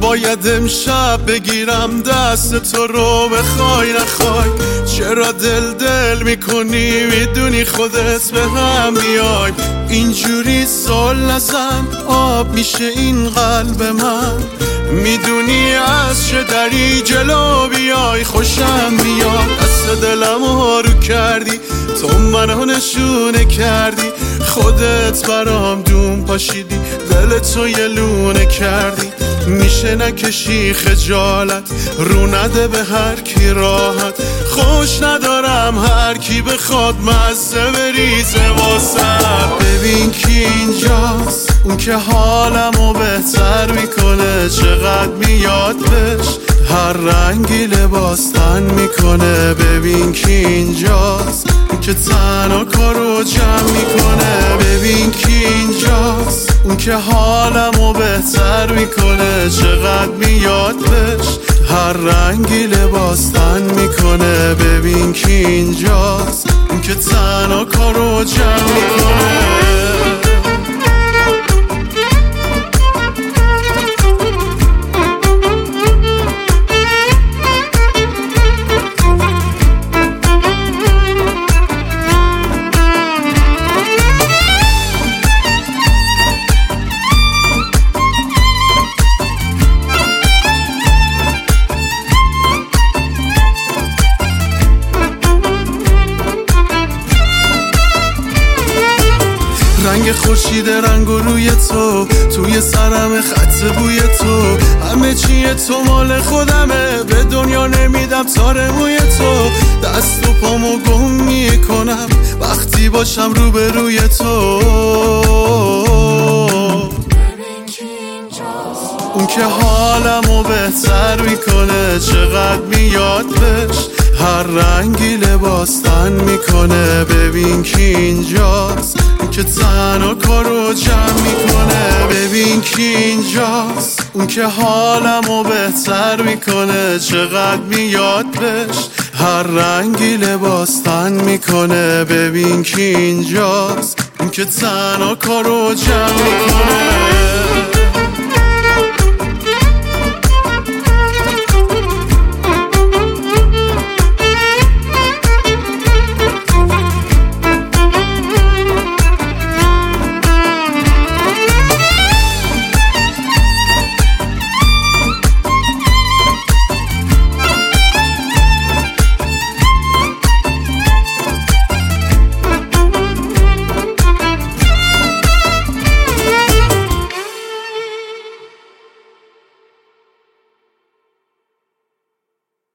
باید امشب بگیرم دست تو رو بخوای نخوای. چرا دل میکنی میدونی خودت به هم میای. اینجوری سال نزن آب میشه این قلب من. میدونی از چه دری جلو بیای خوشم میاد. دست دلم رو کردی تو منو نشونه کردی. خودت برام دوم پاشیدی دل تو یه لونه کردی. میشه نکشی خجالت رو نده به هر کی راحت. خوش ندارم هر کی بخواد مزه بریزه واسم. ببین کی اینجاست اون که حالمو بهتر میکنه. چقدر میاد بهش هر رنگی لباس تن میکنه. ببین کی اینجاست اون که تنها کارو جمع میکنه. ببین کی اینجاست اون که حالمو بهتر میکنه. چقدر میاد بهش هر رنگی لباس تن میکنه. ببین کی اینجاست اون که تنها کارو جمع میکنه. رنگ خورشید رنگ و روی تو توی سرم خط بوی تو. همه چیه تو مال خودمه به دنیا نمیدم تار موی تو. دست و پامو گم میکنم وقتی باشم روبروی تو. اون که حالمو بهتر میکنه. چقدر میاد بهش هر رنگی لباس تن میکنه. ببین کی اینجاست اون که تنها کارو جمع میکنه. ببین کی اینجاست اون که حالمو بهتر میکنه. چقدر میاد بهش هر رنگی لباس تن میکنه. ببین کی اینجاست اون که تنها کارو جمع میکنه.